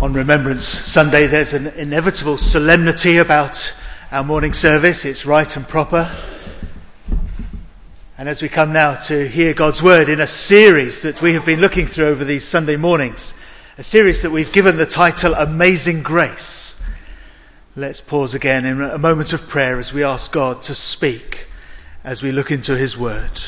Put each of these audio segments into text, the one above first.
On Remembrance Sunday, there's an inevitable solemnity about our morning service. It's right and proper. And as we come now to hear God's Word in a series that we have been looking through over these Sunday mornings, a series that we've given the title Amazing Grace, let's pause again in a moment of prayer as we ask God to speak as we look into His Word.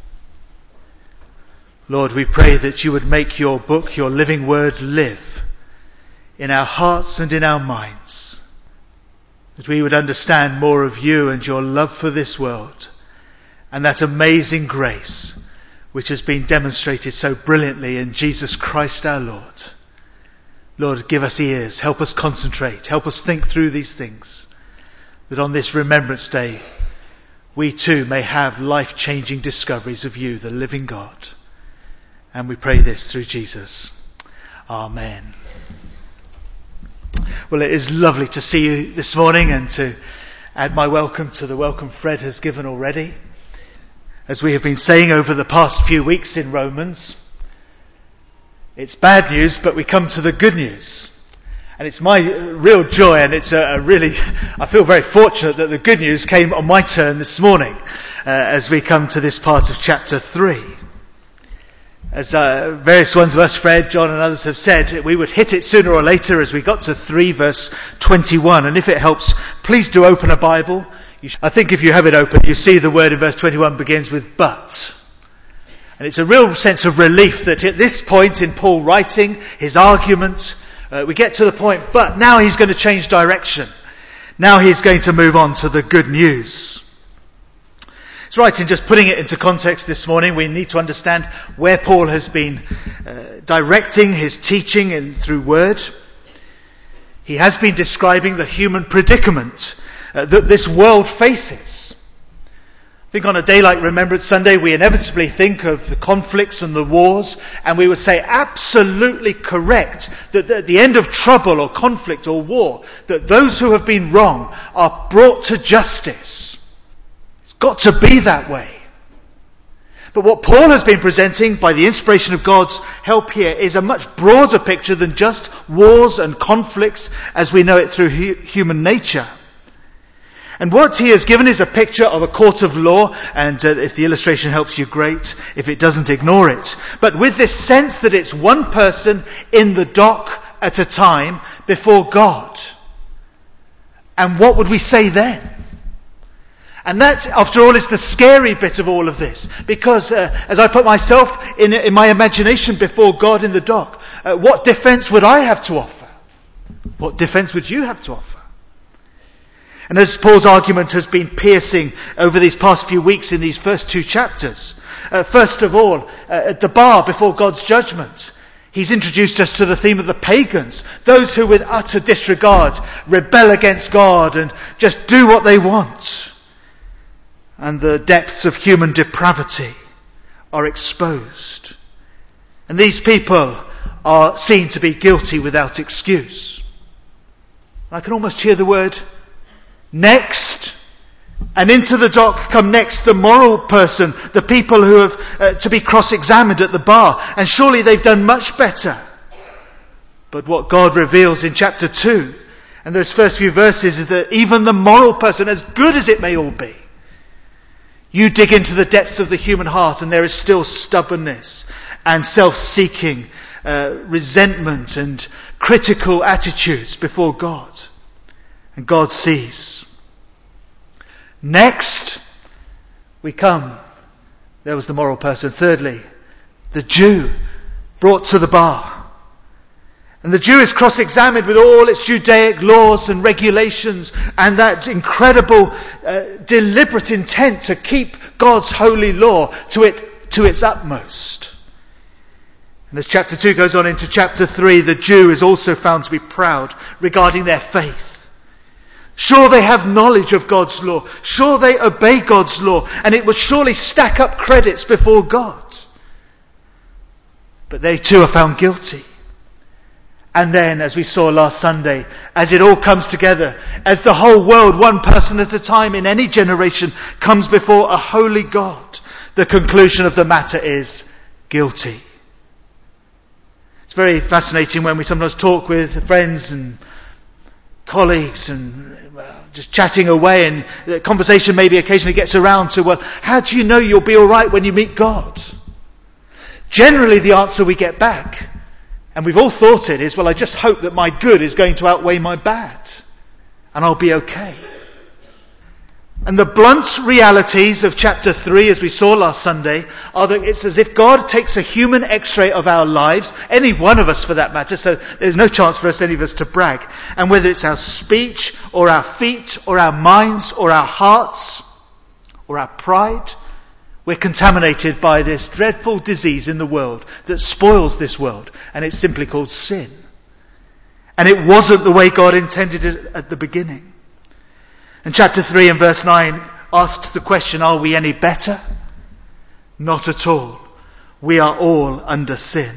Lord, we pray that you would make your book, your living Word, live in our hearts and in our minds, that we would understand more of you and your love for this world and that amazing grace which has been demonstrated so brilliantly in Jesus Christ our Lord. Lord, give us ears, help us concentrate, help us think through these things, that on this Remembrance Day we too may have life-changing discoveries of you, the living God. And we pray this through Jesus. Amen. Well, it is lovely to see you this morning and to add my welcome to the welcome Fred has given already. As we have been saying over the past few weeks in Romans, it's bad news, but we come to the good news. And it's my real joy, and it's I feel very fortunate that the good news came on my turn this morning as we come to this part of chapter 3. As various ones of us, Fred, John and others have said, we would hit it sooner or later as we got to 3 verse 21. And if it helps, please do open a Bible. I think if you have it open, you see the word in verse 21 begins with but. And it's a real sense of relief that at this point in Paul writing his argument, we get to the point, but now he's going to change direction. Now he's going to move on to the good news. It's right in just putting it into context this morning. We need to understand where Paul has been directing his teaching through word. He has been describing the human predicament that this world faces. I think on a day like Remembrance Sunday, we inevitably think of the conflicts and the wars, and we would say absolutely correct that at the end of trouble or conflict or war, that those who have been wrong are brought to justice. Got to be that way. But what Paul has been presenting by the inspiration of God's help here is a much broader picture than just wars and conflicts as we know it through human nature. And what he has given is a picture of a court of law, and if the illustration helps you, great. If it doesn't, ignore it. But with this sense that it's one person in the dock at a time before God. And what would we say then? And that, after all, is the scary bit of all of this. Because as I put myself in my imagination before God in the dock, what defense would I have to offer? What defense would you have to offer? And as Paul's argument has been piercing over these past few weeks in these first 2 chapters, first of all, at the bar before God's judgment, he's introduced us to the theme of the pagans, those who with utter disregard rebel against God and just do what they want. And the depths of human depravity are exposed. And these people are seen to be guilty without excuse. I can almost hear the word next. And into the dock come next the moral person, the people who have to be cross-examined at the bar. And surely they've done much better. But what God reveals in chapter 2 and those first few verses is that even the moral person, as good as it may all be, you dig into the depths of the human heart and there is still stubbornness and self-seeking, resentment and critical attitudes before God. And God sees. Next, we come. There was the moral person. Thirdly, the Jew brought to the bar. And the Jew is cross-examined with all its Judaic laws and regulations and that incredible deliberate intent to keep God's holy law to its utmost. And as chapter 2 goes on into chapter 3, the Jew is also found to be proud regarding their faith. Sure, they have knowledge of God's law. Sure, they obey God's law. And it would surely stack up credits before God. But they too are found guilty. And then, as we saw last Sunday, as it all comes together, as the whole world, one person at a time in any generation, comes before a holy God, the conclusion of the matter is guilty. It's very fascinating when we sometimes talk with friends and colleagues and just chatting away, and the conversation maybe occasionally gets around to, well, how do you know you'll be alright when you meet God? Generally the answer we get back, and we've all thought it, is, well, I just hope that my good is going to outweigh my bad, and I'll be okay. And the blunt realities of chapter 3, as we saw last Sunday, are that it's as if God takes a human x-ray of our lives, any one of us for that matter, so there's no chance for any of us to brag. And whether it's our speech, or our feet, or our minds, or our hearts, or our pride, we're contaminated by this dreadful disease in the world that spoils this world, and it's simply called sin. And it wasn't the way God intended it at the beginning. And chapter 3 and verse 9 asks the question, are we any better? Not at all. We are all under sin.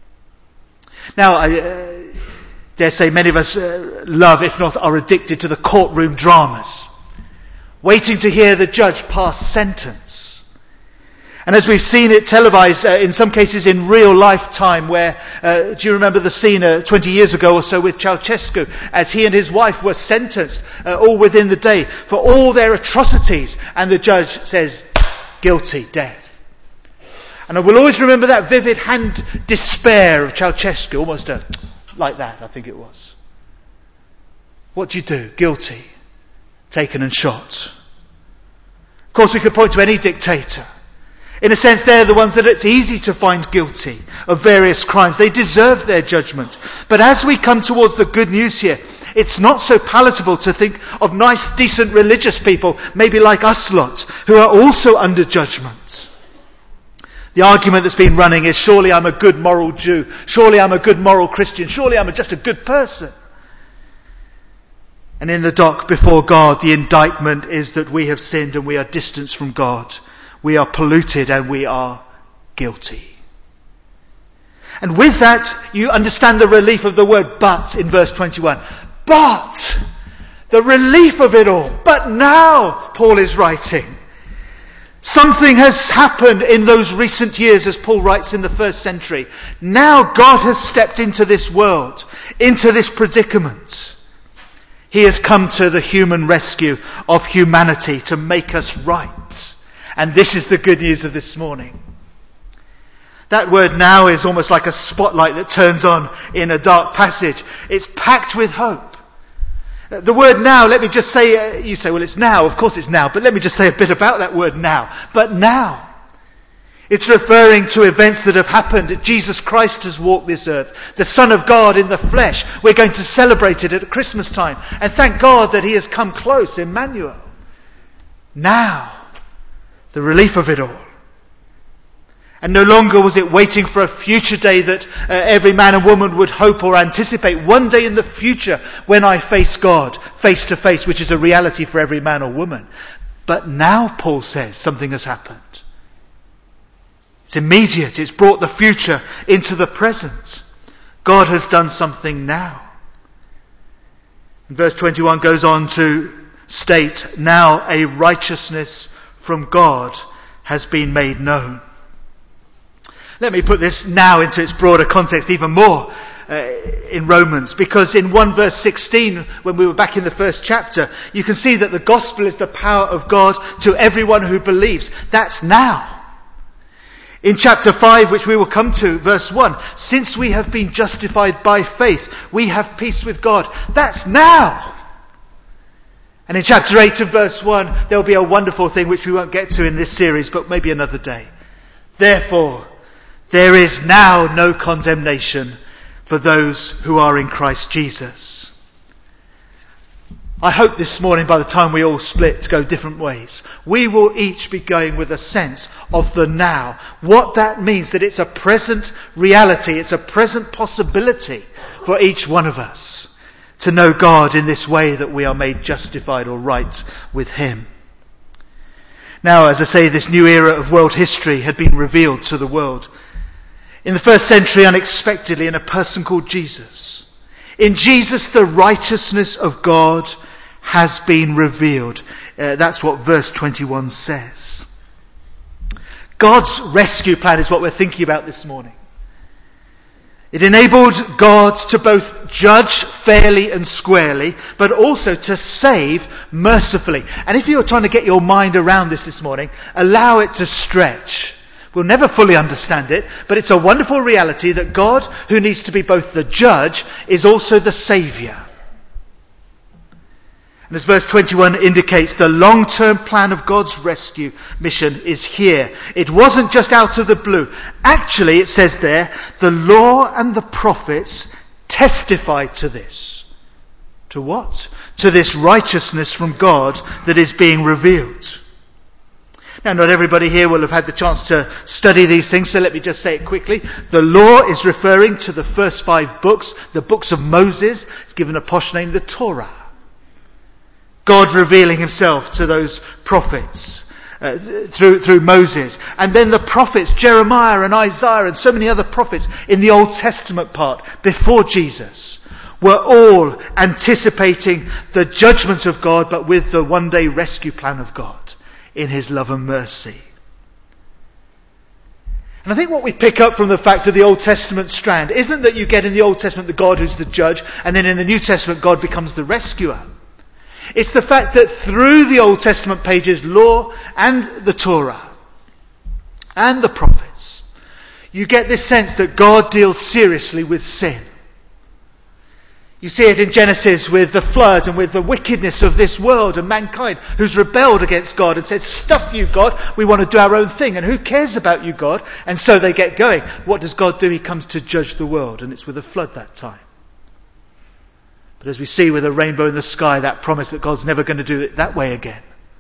Now, I dare say many of us love, if not are addicted to the courtroom dramas, waiting to hear the judge pass sentence. And as we've seen it televised, in some cases in real life time, where, do you remember the scene 20 years ago or so with Ceausescu, as he and his wife were sentenced all within the day for all their atrocities, and the judge says, guilty, death. And I will always remember that vivid hand despair of Ceausescu, almost like that, I think it was. What do you do? Guilty, taken and shot. Of course we could point to any dictator. In a sense, they're the ones that it's easy to find guilty of various crimes. They deserve their judgment. But as we come towards the good news here, it's not so palatable to think of nice, decent religious people, maybe like us lot, who are also under judgment. The argument that's been running is, surely I'm a good moral Jew. Surely I'm a good moral Christian. Surely I'm just a good person. And in the dock before God, the indictment is that we have sinned and we are distanced from God. We are polluted and we are guilty. And with that, you understand the relief of the word but in verse 21. But! The relief of it all. But now, Paul is writing, something has happened in those recent years, as Paul writes in the first century. Now God has stepped into this world, into this predicament. He has come to the human rescue of humanity to make us right. And this is the good news of this morning. That word now is almost like a spotlight that turns on in a dark passage. It's packed with hope. The word now, let me just say, you say, well, it's now. Of course it's now. But let me just say a bit about that word now. But now. It's referring to events that have happened. Jesus Christ has walked this earth. The Son of God in the flesh. We're going to celebrate it at Christmas time. And thank God that He has come close, Emmanuel. Now. The relief of it all. And no longer was it waiting for a future day that every man and woman would hope or anticipate. One day in the future when I face God face to face, which is a reality for every man or woman. But now, Paul says, something has happened. It's immediate. It's brought the future into the present. God has done something now. And verse 21 goes on to state, now a righteousness from God has been made known. Let me put this now into its broader context even more in Romans, because in 1 verse 16, when we were back in the first chapter, you can see that the gospel is the power of God to everyone who believes. That's now. In chapter 5, which we will come to, verse 1, since we have been justified by faith, we have peace with God. That's now. And in chapter 8 and verse 1, there will be a wonderful thing which we won't get to in this series, but maybe another day. Therefore, there is now no condemnation for those who are in Christ Jesus. I hope this morning, by the time we all split to go different ways, we will each be going with a sense of the now. What that means, that it's a present reality, it's a present possibility for each one of us. To know God in this way that we are made justified or right with Him. Now, as I say, this new era of world history had been revealed to the world. In the first century, unexpectedly, in a person called Jesus. In Jesus, the righteousness of God has been revealed. That's what verse 21 says. God's rescue plan is what we're thinking about this morning. It enabled God to both judge fairly and squarely, but also to save mercifully. And if you're trying to get your mind around this morning, allow it to stretch. We'll never fully understand it, but it's a wonderful reality that God, who needs to be both the judge, is also the saviour. And as verse 21 indicates, the long-term plan of God's rescue mission is here. It wasn't just out of the blue. Actually, it says there, the law and the prophets testified to this. To what? To this righteousness from God that is being revealed. Now, not everybody here will have had the chance to study these things, so let me just say it quickly. The law is referring to the first 5 books, the books of Moses. It's given a posh name, the Torah. God revealing himself to those prophets through Moses. And then the prophets, Jeremiah and Isaiah and so many other prophets in the Old Testament part before Jesus were all anticipating the judgment of God, but with the one day rescue plan of God in his love and mercy. And I think what we pick up from the fact of the Old Testament strand isn't that you get in the Old Testament the God who's the judge, and then in the New Testament God becomes the rescuer. It's the fact that through the Old Testament pages, law and the Torah and the prophets, you get this sense that God deals seriously with sin. You see it in Genesis with the flood and with the wickedness of this world and mankind who's rebelled against God and said, stuff you, God, we want to do our own thing, and who cares about you, God? And so they get going. What does God do? He comes to judge the world, and it's with a flood that time. But as we see with a rainbow in the sky, that promise that God's never going to do it that way again.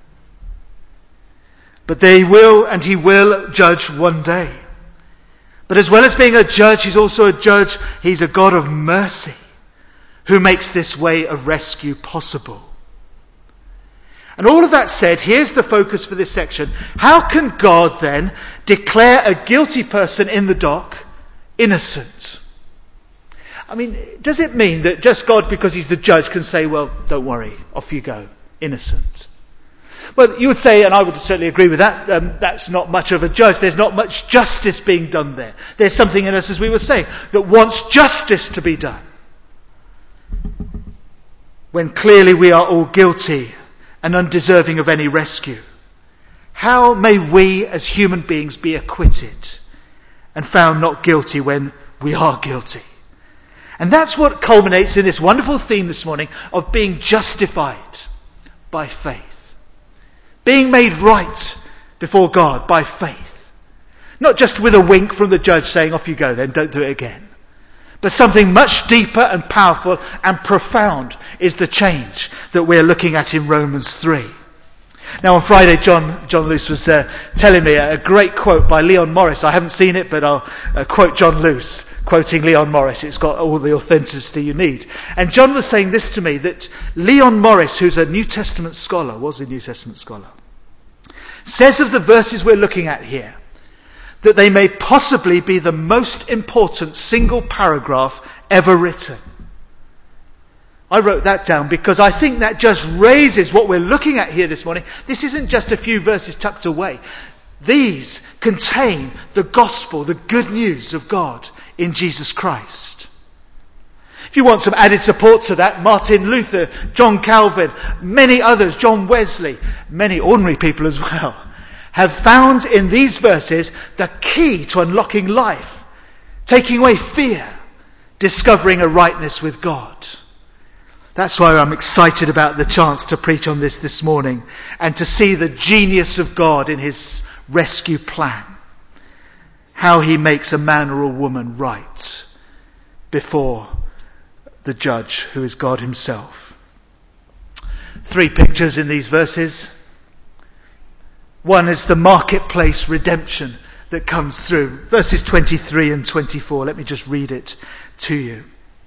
But they will, and he will judge one day. But as well as being a judge, he's also a judge. He's a God of mercy who makes this way of rescue possible. And all of that said, here's the focus for this section. How can God then declare a guilty person in the dock innocent? I mean, does it mean that just God, because he's the judge, can say, well, don't worry, off you go, innocent? Well, you would say, and I would certainly agree with that, that's not much of a judge. There's not much justice being done there. There's something in us, as we were saying, that wants justice to be done. When clearly we are all guilty and undeserving of any rescue. How may we as human beings be acquitted and found not guilty when we are guilty? And that's what culminates in this wonderful theme this morning of being justified by faith. Being made right before God by faith. Not just with a wink from the judge saying, off you go then, don't do it again. But something much deeper and powerful and profound is the change that we're looking at in Romans 3. Now on Friday, John Luce was telling me a great quote by Leon Morris. I haven't seen it, but I'll quote John Luce, quoting Leon Morris. It's got all the authenticity you need. And John was saying this to me, that Leon Morris, who's a New Testament scholar, says of the verses we're looking at here, that they may possibly be the most important single paragraph ever written. I wrote that down because I think that just raises what we're looking at here this morning. This isn't just a few verses tucked away. These contain the gospel, the good news of God in Jesus Christ. If you want some added support to that, Martin Luther, John Calvin, many others, John Wesley, many ordinary people as well, have found in these verses the key to unlocking life, taking away fear, discovering a rightness with God. That's why I'm excited about the chance to preach on this morning and to see the genius of God in his rescue plan. How he makes a man or a woman right before the judge, who is God himself. 3 pictures in these verses. One is the marketplace redemption that comes through. Verses 23 and 24. Let me just read it to you.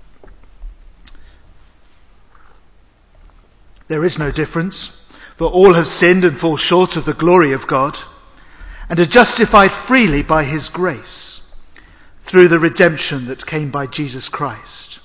There is no difference, for all have sinned and fall short of the glory of God, and are justified freely by his grace, through the redemption that came by Jesus Christ.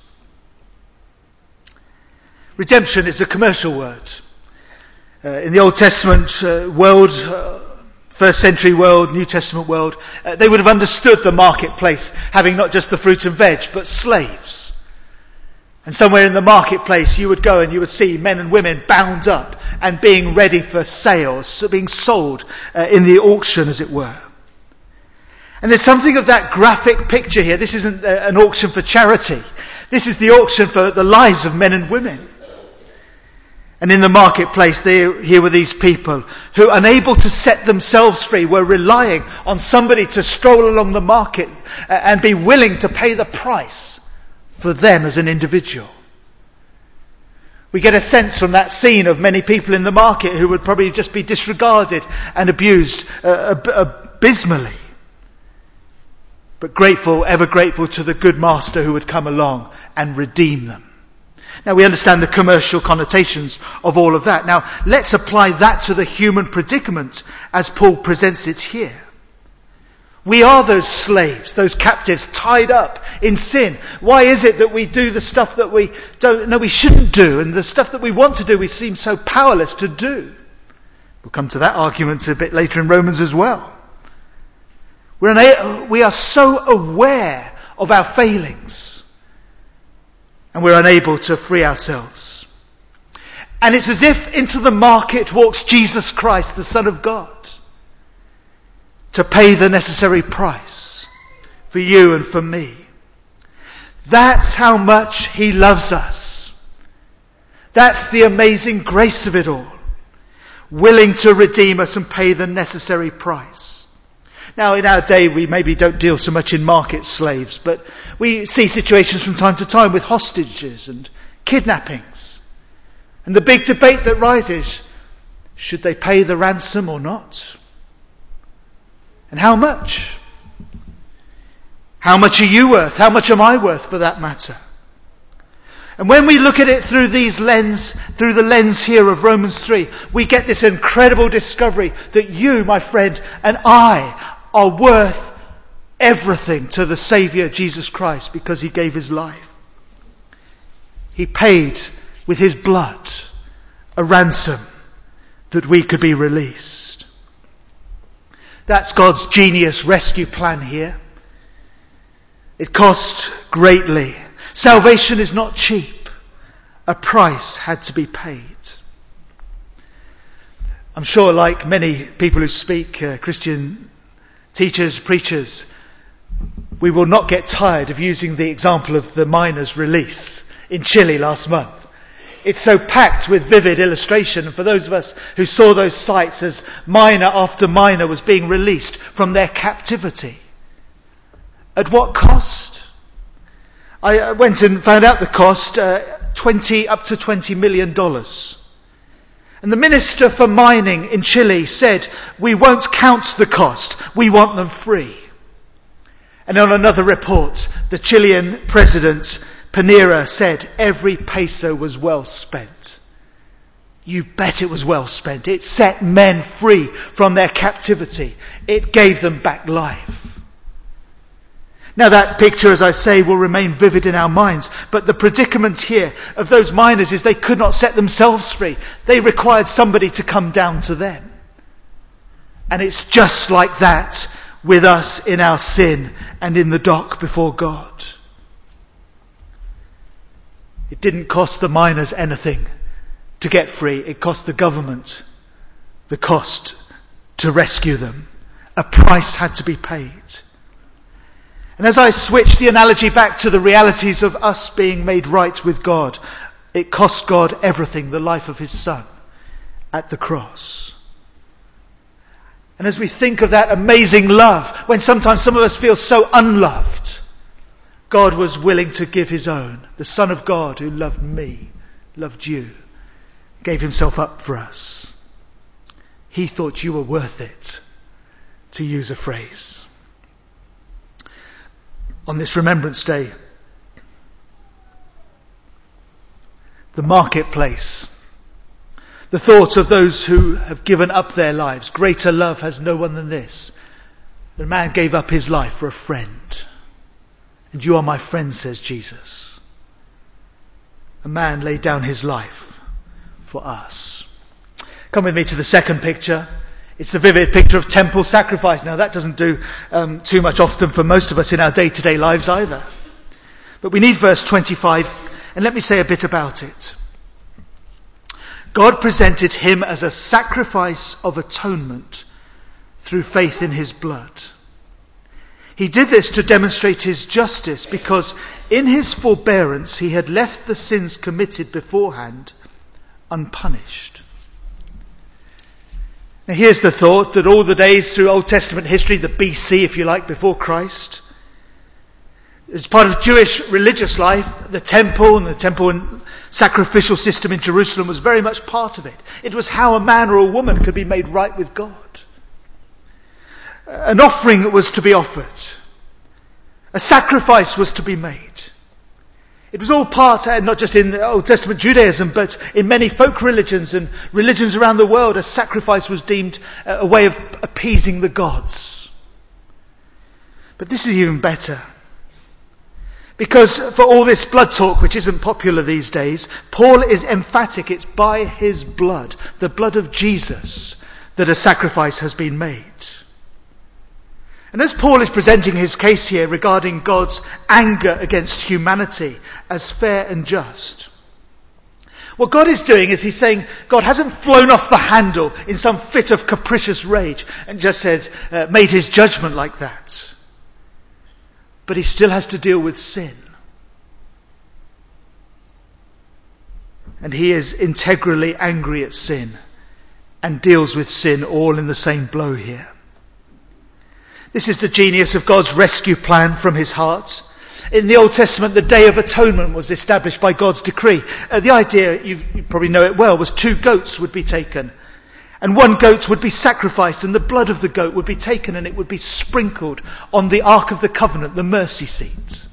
Redemption is a commercial word. In the Old Testament world, first century world, New Testament world, they would have understood the marketplace having not just the fruit and veg, but slaves. And somewhere in the marketplace you would go and you would see men and women bound up and being ready for sale, so being sold in the auction, as it were. And there's something of that graphic picture here. This isn't an auction for charity. This is the auction for the lives of men and women. And in the marketplace, here were these people who, unable to set themselves free, were relying on somebody to stroll along the market and be willing to pay the price for them as an individual. We get a sense from that scene of many people in the market who would probably just be disregarded and abused abysmally. But grateful, ever grateful to the good master who would come along and redeem them. Now we understand the commercial connotations of all of that. Now let's apply that to the human predicament as Paul presents it here. We are those slaves, those captives tied up in sin. Why is it that we do the stuff that we don't know we shouldn't do, and the stuff that we want to do we seem so powerless to do? We'll come to that argument a bit later in Romans as well. We are so aware of our failings. And we're unable to free ourselves. And it's as if into the market walks Jesus Christ, the Son of God, to pay the necessary price for you and for me. That's how much He loves us. That's the amazing grace of it all. Willing to redeem us and pay the necessary price. Now, in our day, we maybe don't deal so much in market slaves, but we see situations from time to time with hostages and kidnappings. And the big debate that rises, should they pay the ransom or not? And how much? How much are you worth? How much am I worth, for that matter? And when we look at it through the lens here of Romans 3, we get this incredible discovery that you, my friend, and I are worth everything to the Saviour Jesus Christ because He gave His life. He paid with His blood a ransom that we could be released. That's God's genius rescue plan here. It cost greatly. Salvation is not cheap. A price had to be paid. I'm sure, like many people who speak, Christian teachers, preachers, we will not get tired of using the example of the miners' release in Chile last month. It's so packed with vivid illustration. And for those of us who saw those sights as miner after miner was being released from their captivity. At what cost? I went and found out the cost, up to $20 million. And the Minister for Mining in Chile said, we won't count the cost, we want them free. And on another report, the Chilean President Pinera said, every peso was well spent. You bet it was well spent. It set men free from their captivity. It gave them back life. Now that picture, as I say, will remain vivid in our minds, but the predicament here of those miners is they could not set themselves free. They required somebody to come down to them. And it's just like that with us in our sin and in the dock before God. It didn't cost the miners anything to get free. It cost the government the cost to rescue them. A price had to be paid. And as I switch the analogy back to the realities of us being made right with God, it cost God everything, the life of His Son at the cross. And as we think of that amazing love, when sometimes some of us feel so unloved, God was willing to give His own. The Son of God who loved me, loved you, gave Himself up for us. He thought you were worth it, to use a phrase. On this Remembrance Day, the marketplace, the thought of those who have given up their lives. Greater love has no one than this. The man gave up his life for a friend. And you are my friend, says Jesus. A man laid down his life for us. Come with me to the second picture. It's the vivid picture of temple sacrifice. Now that doesn't do too much often for most of us in our day-to-day lives either. But we need verse 25, and let me say a bit about it. God presented him as a sacrifice of atonement through faith in his blood. He did this to demonstrate his justice, because in his forbearance he had left the sins committed beforehand unpunished. Now here's the thought that all the days through Old Testament history, the BC if you like, before Christ, as part of Jewish religious life, the temple and sacrificial system in Jerusalem was very much part of it. It was how a man or a woman could be made right with God. An offering was to be offered. A sacrifice was to be made. It was all part, not just in Old Testament Judaism, but in many folk religions and religions around the world, a sacrifice was deemed a way of appeasing the gods. But this is even better. Because for all this blood talk, which isn't popular these days, Paul is emphatic. It's by his blood, the blood of Jesus, that a sacrifice has been made. And as Paul is presenting his case here regarding God's anger against humanity as fair and just, what God is doing is he's saying God hasn't flown off the handle in some fit of capricious rage and just said, made his judgment like that. But he still has to deal with sin. And he is integrally angry at sin and deals with sin all in the same blow here. This is the genius of God's rescue plan from his heart. In the Old Testament, the Day of Atonement was established by God's decree. The idea, you probably know it well, was 2 goats would be taken. And 1 goat would be sacrificed, and the blood of the goat would be taken and it would be sprinkled on the Ark of the Covenant, the mercy seat.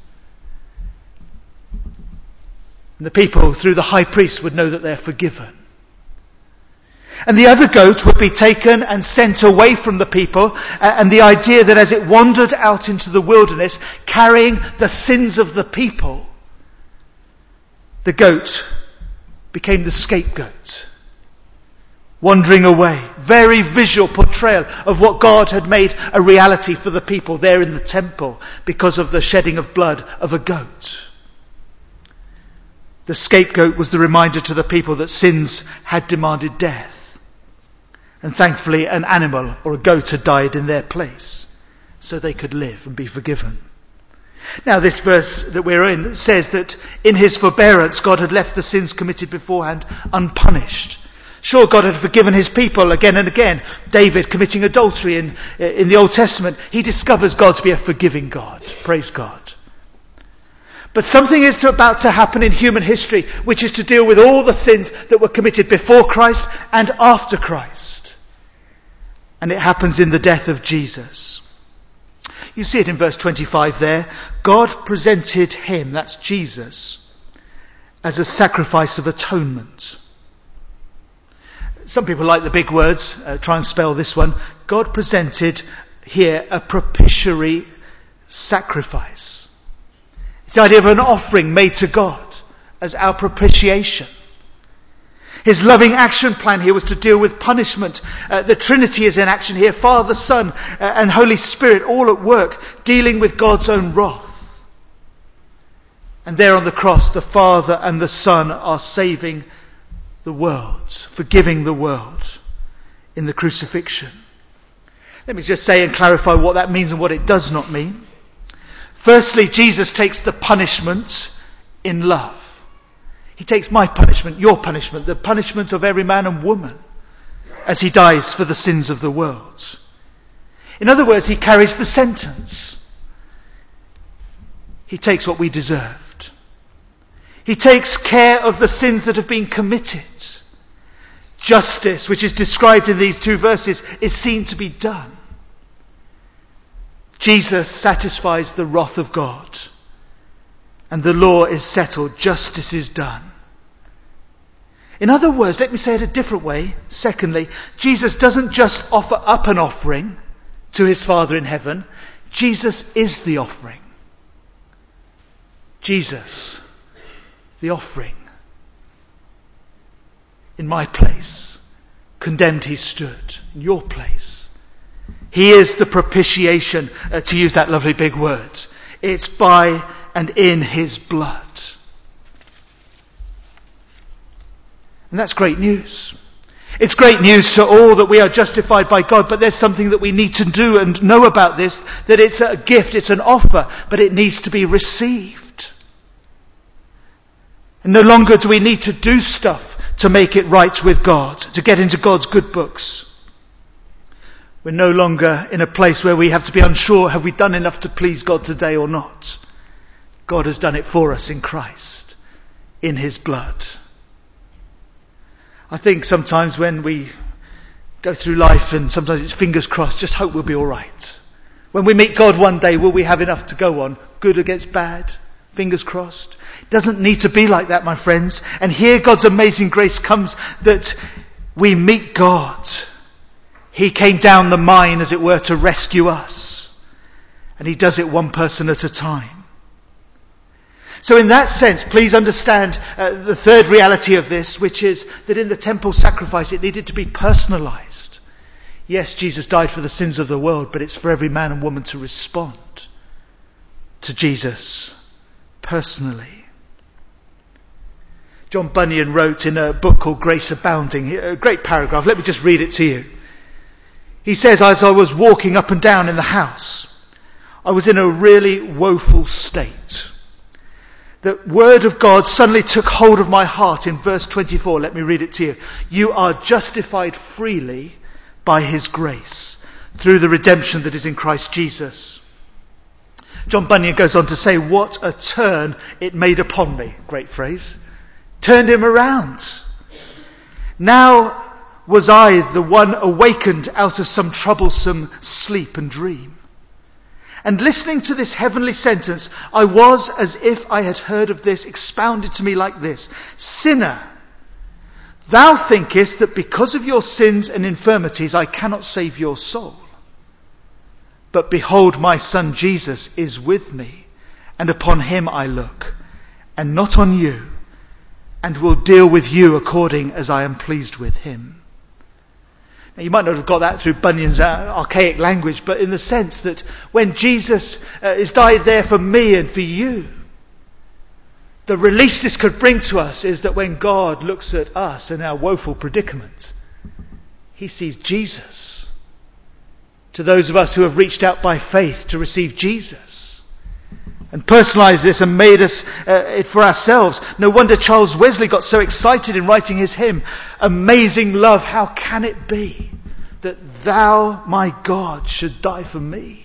And the people, through the high priest, would know that they're forgiven. And the other goat would be taken and sent away from the people, and the idea that as it wandered out into the wilderness, carrying the sins of the people, the goat became the scapegoat. Wandering away. Very visual portrayal of what God had made a reality for the people there in the temple because of the shedding of blood of a goat. The scapegoat was the reminder to the people that sins had demanded death. And thankfully an animal or a goat had died in their place so they could live and be forgiven. Now this verse that we're in says that in his forbearance God had left the sins committed beforehand unpunished. Sure, God had forgiven his people again and again. David committing adultery in the Old Testament, he discovers God to be a forgiving God. Praise God. But something is about to happen in human history, which is to deal with all the sins that were committed before Christ and after Christ. And it happens in the death of Jesus. You see it in verse 25 there. God presented him, that's Jesus, as a sacrifice of atonement. Some people like the big words, try and spell this one. God presented here a propitiatory sacrifice. It's the idea of an offering made to God as our propitiation. His loving action plan here was to deal with punishment. The Trinity is in action here. Father, Son, and Holy Spirit all at work, dealing with God's own wrath. And there on the cross, the Father and the Son are saving the world, forgiving the world in the crucifixion. Let me just say and clarify what that means and what it does not mean. Firstly, Jesus takes the punishment in love. He takes my punishment, your punishment, the punishment of every man and woman as he dies for the sins of the world. In other words, he carries the sentence. He takes what we deserved. He takes care of the sins that have been committed. Justice, which is described in these 2 verses, is seen to be done. Jesus satisfies the wrath of God. And the law is settled. Justice is done. In other words, let me say it a different way. Secondly, Jesus doesn't just offer up an offering to his Father in heaven. Jesus is the offering. Jesus, the offering. In my place, condemned he stood in your place. He is the propitiation, to use that lovely big word. It's by and in his blood. And that's great news. It's great news to all that we are justified by God, but there's something that we need to do and know about this, that it's a gift, it's an offer, but it needs to be received. And no longer do we need to do stuff to make it right with God, to get into God's good books. We're no longer in a place where we have to be unsure, have we done enough to please God today or not? God has done it for us in Christ, in his blood. I think sometimes when we go through life, and sometimes it's fingers crossed, just hope we'll be all right. When we meet God one day, will we have enough to go on? Good against bad? Fingers crossed. It doesn't need to be like that, my friends. And here God's amazing grace comes that we meet God. He came down the mine, as it were, to rescue us. And he does it one person at a time. So in that sense, please understand the third reality of this, which is that in the temple sacrifice it needed to be personalized. Yes, Jesus died for the sins of the world, but it's for every man and woman to respond to Jesus personally. John Bunyan wrote in a book called Grace Abounding, a great paragraph. Let me just read it to you. He says, as I was walking up and down in the house, I was in a really woeful state. The word of God suddenly took hold of my heart in verse 24. Let me read it to you. You are justified freely by his grace through the redemption that is in Christ Jesus. John Bunyan goes on to say, what a turn it made upon me. Great phrase. Turned him around. Now was I the one awakened out of some troublesome sleep and dream. And listening to this heavenly sentence, I was as if I had heard of this expounded to me like this. Sinner, thou thinkest that because of your sins and infirmities I cannot save your soul. But behold, my son Jesus is with me, and upon him I look, and not on you, and will deal with you according as I am pleased with him. Now, you might not have got that through Bunyan's archaic language, but in the sense that when Jesus is died there for me and for you, the release this could bring to us is that when God looks at us in our woeful predicament, he sees Jesus. To those of us who have reached out by faith to receive Jesus and personalised this and made us it for ourselves. No wonder Charles Wesley got so excited in writing his hymn, Amazing Love, how can it be that thou, my God, should die for me?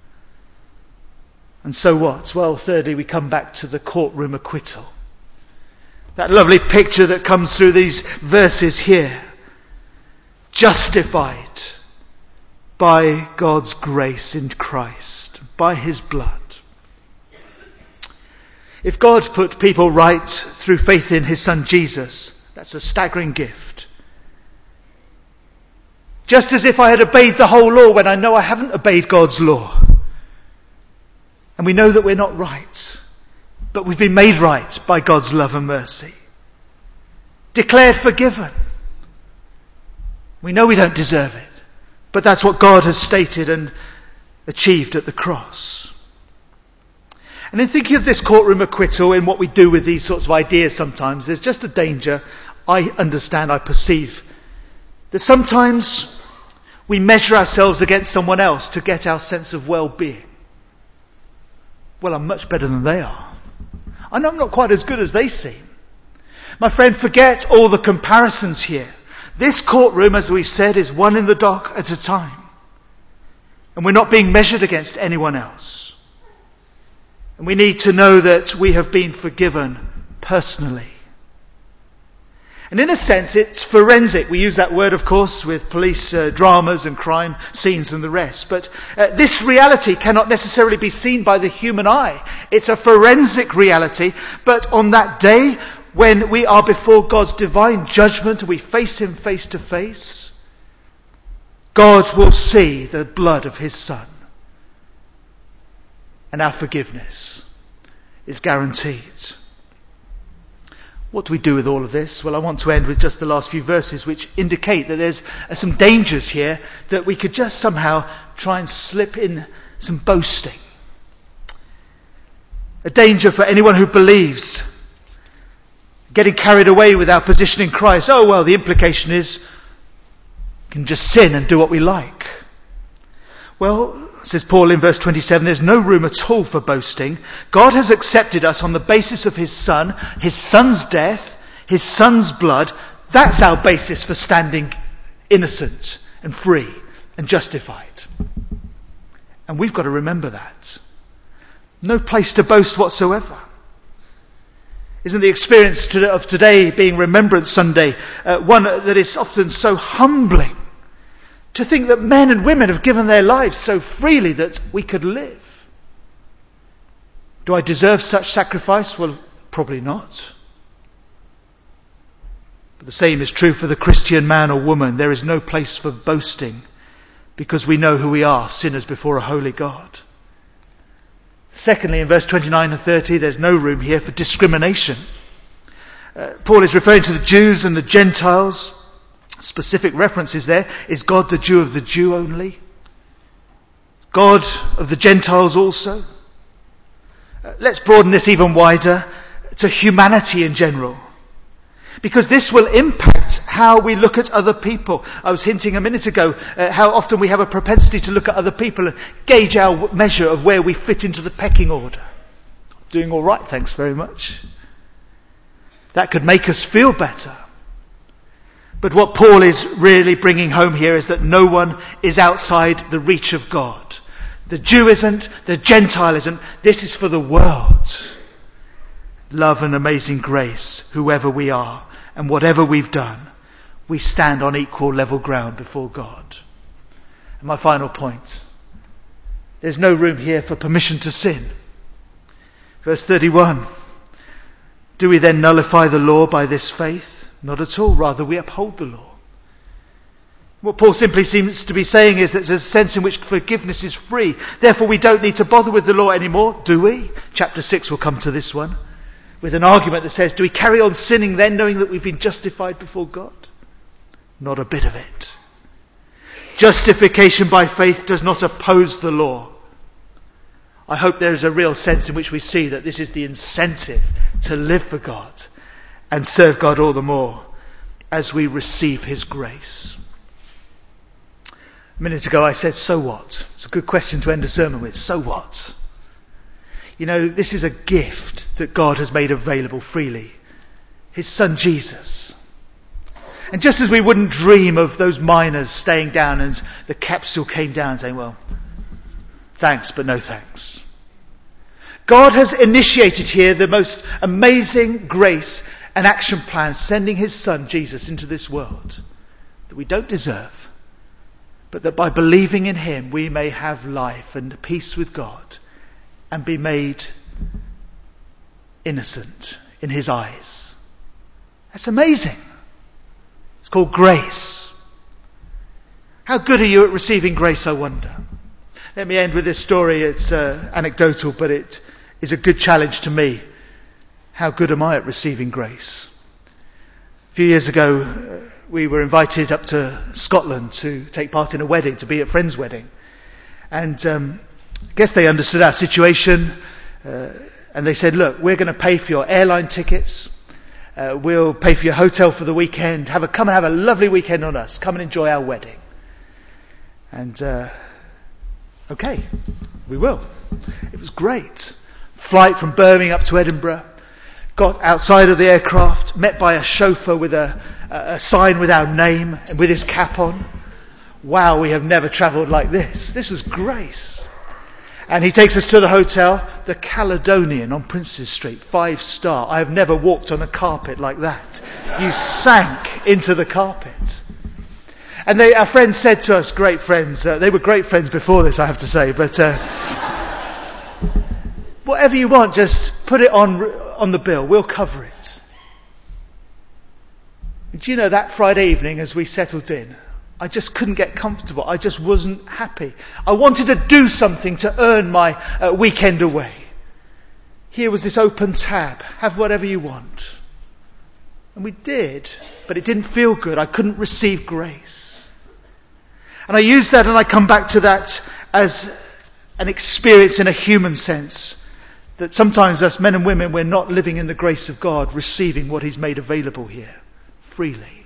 And so what? Well, thirdly, we come back to the courtroom acquittal. That lovely picture that comes through these verses here. Justified by God's grace in Christ, by his blood. If God put people right through faith in his son Jesus, that's a staggering gift. Just as if I had obeyed the whole law when I know I haven't obeyed God's law. And we know that we're not right, but we've been made right by God's love and mercy. Declared forgiven. We know we don't deserve it, but that's what God has stated and achieved at the cross. And in thinking of this courtroom acquittal and what we do with these sorts of ideas sometimes, there's just a danger, I understand, I perceive, that sometimes we measure ourselves against someone else to get our sense of well-being. Well, I'm much better than they are. I know I'm not quite as good as they seem. My friend, forget all the comparisons here. This courtroom, as we've said, is one in the dock at a time. And we're not being measured against anyone else. And we need to know that we have been forgiven personally. And in a sense, it's forensic. We use that word, of course, with police dramas and crime scenes and the rest. But this reality cannot necessarily be seen by the human eye. It's a forensic reality. But on that day, when we are before God's divine judgment and we face him face to face, God will see the blood of his son. And our forgiveness is guaranteed. What do we do with all of this? Well, I want to end with just the last few verses which indicate that there's some dangers here that we could just somehow try and slip in some boasting. A danger for anyone who believes, getting carried away with our position in Christ. Oh, well, the implication is we can just sin and do what we like. Well, says Paul in verse 27, there's no room at all for boasting. God has accepted us on the basis of his son's death, his son's blood. That's our basis for standing innocent and free and justified. And we've got to remember that. No place to boast whatsoever. Isn't the experience of today being Remembrance Sunday one that is often so humbling? To think that men and women have given their lives so freely that we could live. Do I deserve such sacrifice? Well, probably not. But the same is true for the Christian man or woman. There is no place for boasting because we know who we are, sinners before a holy God. Secondly, in verse 29 and 30, there's no room here for discrimination. Paul is referring to the Jews and the Gentiles. Specific references there. Is God the Jew of the Jew only? God of the Gentiles also? Let's broaden this even wider to humanity in general. Because this will impact how we look at other people. I was hinting a minute ago how often we have a propensity to look at other people and gauge our measure of where we fit into the pecking order. Doing all right, thanks very much. That could make us feel better. But what Paul is really bringing home here is that no one is outside the reach of God. The Jew isn't, the Gentile isn't. This is for the world. Love and amazing grace, whoever we are and whatever we've done, we stand on equal level ground before God. And my final point, there's no room here for permission to sin. Verse 31, do we then nullify the law by this faith? Not at all, rather we uphold the law. What Paul simply seems to be saying is that there's a sense in which forgiveness is free. Therefore we don't need to bother with the law anymore, do we? Chapter 6 will come to this one. With an argument that says, do we carry on sinning then knowing that we've been justified before God? Not a bit of it. Justification by faith does not oppose the law. I hope there is a real sense in which we see that this is the incentive to live for God and serve God all the more as we receive his grace. A minute ago I said, so what? It's a good question to end a sermon with. So what? You know, this is a gift that God has made available freely. His son Jesus. And just as we wouldn't dream of those miners staying down and the capsule came down saying, well, thanks, but no thanks. God has initiated here the most amazing grace and action plan, sending his son Jesus into this world that we don't deserve, but that by believing in him we may have life and peace with God and be made innocent in his eyes. That's amazing. It's called grace. How good are you at receiving grace, I wonder? Let me end with this story. It's anecdotal, but it is a good challenge to me. How good am I at receiving grace? A few years ago, we were invited up to Scotland to take part in a wedding, to be at a friend's wedding. And I guess they understood our situation. And they said, look, we're going to pay for your airline tickets. We'll pay for your hotel for the weekend. Come and have a lovely weekend on us. Come and enjoy our wedding. And okay, we will. It was great. Flight from Birmingham up to Edinburgh. Got outside of the aircraft, met by a chauffeur with a sign with our name and with his cap on. Wow, we have never travelled like this. This was grace. And he takes us to the hotel, the Caledonian on Princes Street, 5-star. I have never walked on a carpet like that. You sank into the carpet. And our friends said to us, great friends, they were great friends before this, I have to say, but whatever you want, just put it on the bill. We'll cover it. Do you know that Friday evening as we settled in, I just couldn't get comfortable. I just wasn't happy. I wanted to do something to earn my weekend away. Here was this open tab. Have whatever you want. And we did, but it didn't feel good. I couldn't receive grace. And I use that and I come back to that as an experience in a human sense. That sometimes us men and women, we're not living in the grace of God, receiving what He's made available here freely.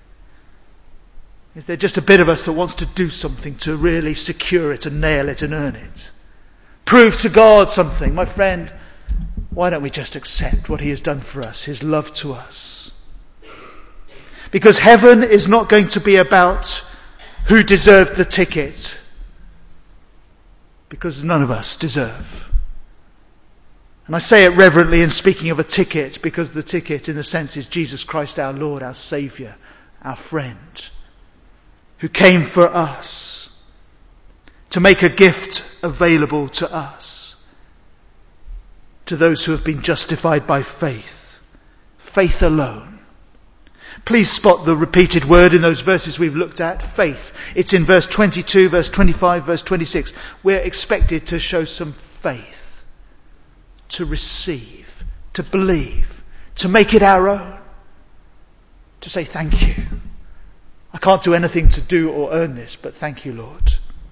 Is there just a bit of us that wants to do something to really secure it and nail it and earn it? Prove to God something. My friend, why don't we just accept what He has done for us, His love to us? Because heaven is not going to be about who deserved the ticket, because none of us deserve. And I say it reverently in speaking of a ticket, because the ticket in a sense is Jesus Christ our Lord, our Saviour, our friend, who came for us to make a gift available to us, to those who have been justified by faith, faith alone. Please spot the repeated word in those verses we've looked at, faith. It's in verse 22, verse 25, verse 26. We're expected to show some faith, to receive, to believe, to make it our own, to say thank you. I can't do anything to do or earn this, but thank you, Lord.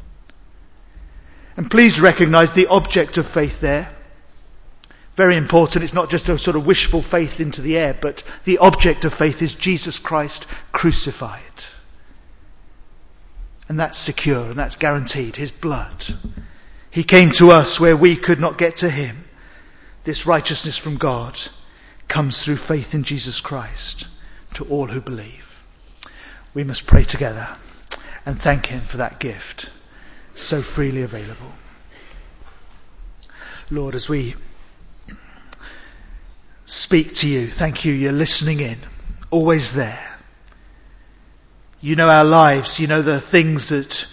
And please recognise the object of faith there. Very important. It's not just a sort of wishful faith into the air, but the object of faith is Jesus Christ crucified. And that's secure and that's guaranteed. His blood. He came to us where we could not get to Him. This righteousness from God comes through faith in Jesus Christ to all who believe. We must pray together and thank Him for that gift so freely available. Lord, as we speak to you, thank you, you're listening in, always there. You know our lives, you know the things that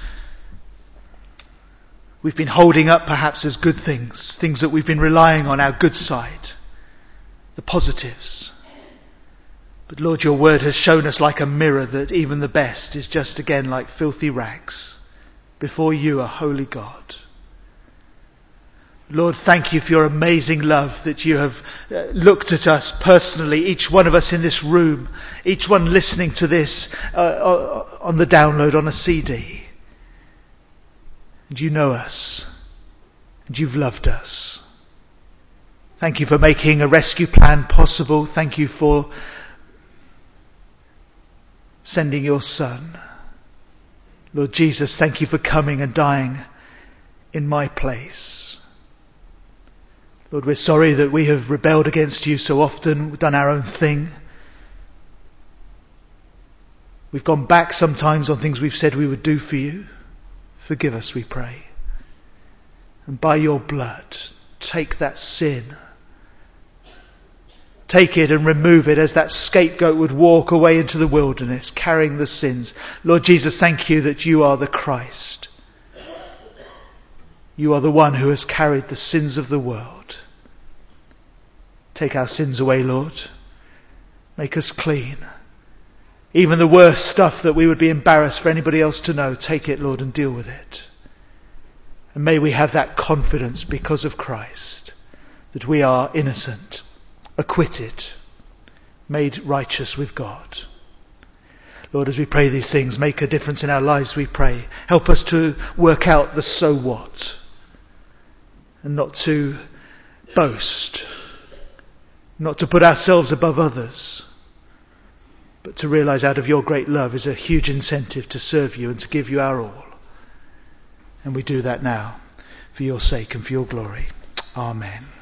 we've been holding up perhaps as good things, things that we've been relying on, our good side, the positives. But Lord, your word has shown us like a mirror that even the best is just again like filthy rags before you, a holy God. Lord, thank you for your amazing love that you have looked at us personally, each one of us in this room, each one listening to this on the download on a CD. And you know us, and you've loved us. Thank you for making a rescue plan possible. Thank you for sending your Son. Lord Jesus, thank you for coming and dying in my place. Lord, we're sorry that we have rebelled against you so often. We've done our own thing. We've gone back sometimes on things we've said we would do for you. Forgive us, we pray. And by your blood, take that sin. Take it and remove it as that scapegoat would walk away into the wilderness, carrying the sins. Lord Jesus, thank you that you are the Christ. You are the one who has carried the sins of the world. Take our sins away, Lord. Make us clean. Even the worst stuff that we would be embarrassed for anybody else to know, take it, Lord, and deal with it. And may we have that confidence because of Christ, that we are innocent, acquitted, made righteous with God. Lord, as we pray these things, make a difference in our lives, we pray. Help us to work out the so what, and not to boast, not to put ourselves above others, but to realize out of your great love is a huge incentive to serve you and to give you our all. And we do that now for your sake and for your glory. Amen.